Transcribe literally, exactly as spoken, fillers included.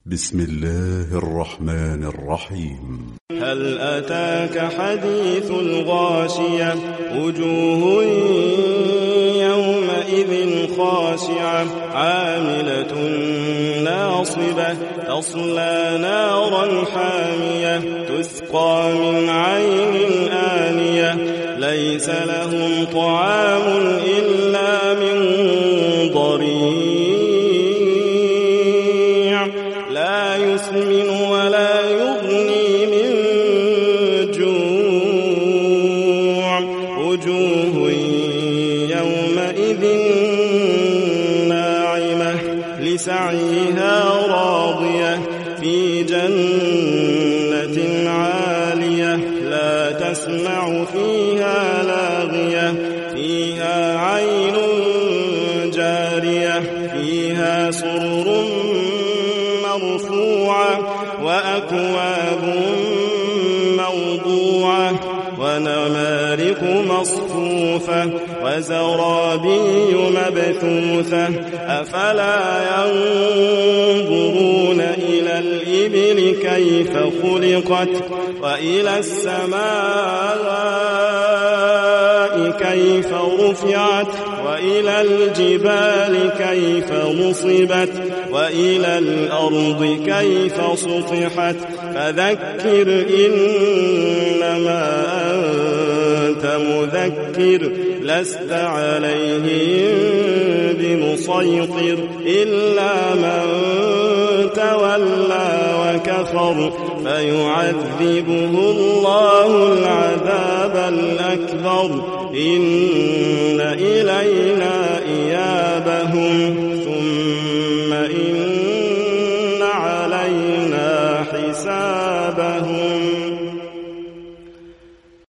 بسم الله الرحمن الرحيم. هل أتاك حديث الغاشية وجوه يومئذ خاشعة عاملة ناصبة تصلى نارا حامية تسقى من عين آنية ليس لهم طعام إلا من ضريع لا يسمن ولا يغني من جوع وجوه يومئذ ناعمة لسعيها راضية في جنة عالية لا تسمع فيها لاغية فيها عين جارية فيها سرر مرفوعة وأكواب موضوعة ونمارق مصفوفة وزرابي مبثوثة أفلا ينظرون إلى الإبل كيف خلقت وإلى السماء كيف رفعت وإلى الجبال كيف نصبت وإلى الأرض كيف سطحت فذكر إنما أنت مذكر لست عليهم بمسيطر إلا من تولى وكفر فيعذبه الله العذاب الأكبر إن إلينا إيابهم ثم إن علينا حسابهم.